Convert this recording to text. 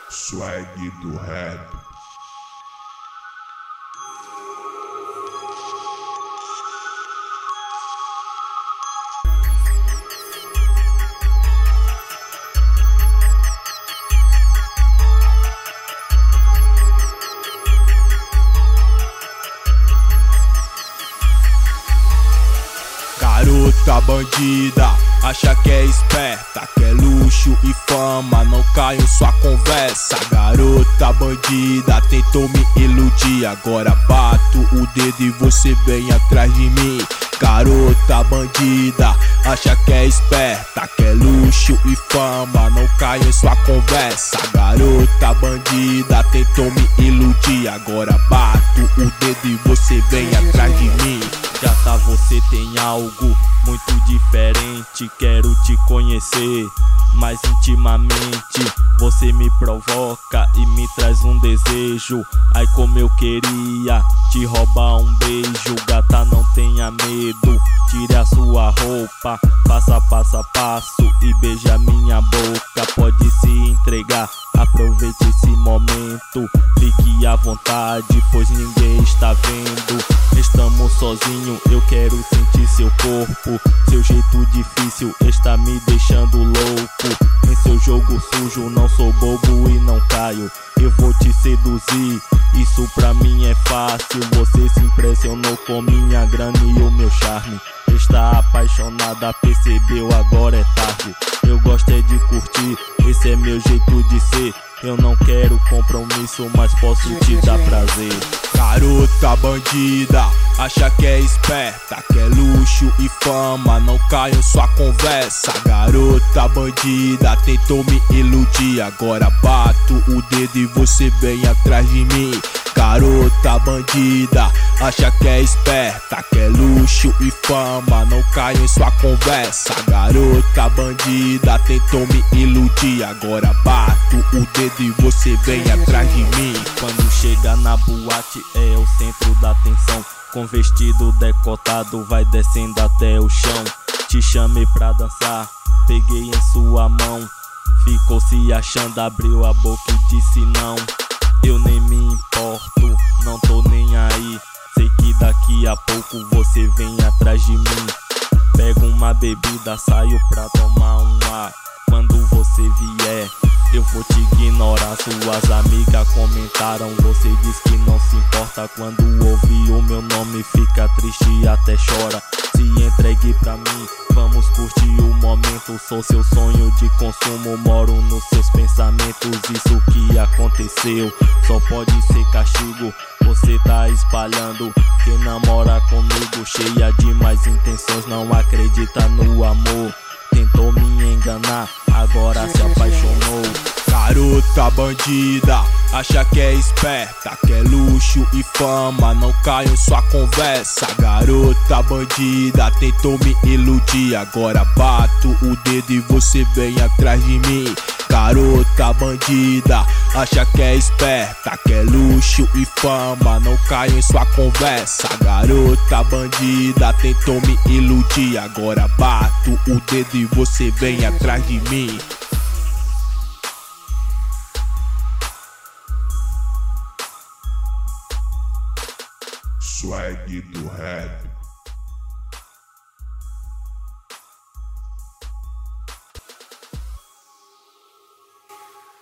Swag do rap. Garota bandida, acha que é esperta, quer luxo e fama, não cai em sua conversa. Garota bandida, tentou me iludir, agora bato o dedo e você vem atrás de mim. Garota bandida, acha que é esperta, quer luxo e fama, não cai em sua conversa. Garota bandida, tentou me iludir, agora bato o dedo e você vem atrás de mim. Gata, você tem algo muito diferente, quero te conhecer mais intimamente. Você me provoca e me traz um desejo. Ai, como eu queria te roubar um beijo. Gata, não tenha medo, tire a sua roupa, faça passo a passo e beija minha boca. Pode se entregar, aproveite esse momento, fique à vontade, pois ninguém está vendo. Estamos sozinhos, eu quero sentir seu corpo. Seu jeito difícil está me deixando louco. Em seu jogo sujo não sou bobo e não caio. Eu vou te seduzir, isso pra mim é fácil. Você se impressionou com minha grana e o meu charme. Está apaixonada, percebeu, agora é tarde. Eu gosto é de curtir, esse é meu jeito de ser. Eu não quero compromisso, mas posso te dar prazer. Garota bandida, acha que é esperta, quer luxo e fama, não cai em sua conversa. Garota bandida, tentou me iludir, agora bato o dedo e você vem atrás de mim. Garota bandida, acha que é esperta, quer luxo e fama, não cai em sua conversa. Garota bandida, tentou me iludir, agora bato o dedo e você vem atrás de mim. Quando chega na boate é o centro da atenção, com vestido decotado vai descendo até o chão. Te chamei pra dançar, peguei em sua mão, ficou se achando, abriu a boca e disse não. Eu nem me importo, não tô nem aí, sei que daqui a pouco você vem atrás de mim. Pego uma bebida, saio pra tomar um ar. Quando você vier, eu vou te ignorar. Suas amigas comentaram, você diz que não se importa. Quando ouve o meu nome fica triste e até chora. Se entregue pra mim, vamos curtir o momento. Sou seu sonho de consumo, moro nos seus pensamentos. Isso que aconteceu só pode ser castigo. Você tá espalhando que namora comigo, cheia de más intenções, não acredita no amor. Tentou me enganar, agora se apaixonou. Garota bandida, acha que é esperta, quer luxo e fama, não cai em sua conversa. Garota bandida, tentou me iludir, agora bato o dedo e você vem atrás de mim. Garota bandida, acha que é esperta, quer luxo e fama, não cai em sua conversa. Garota bandida, tentou me iludir, agora bato o dedo e você vem atrás de mim. Swag do rap.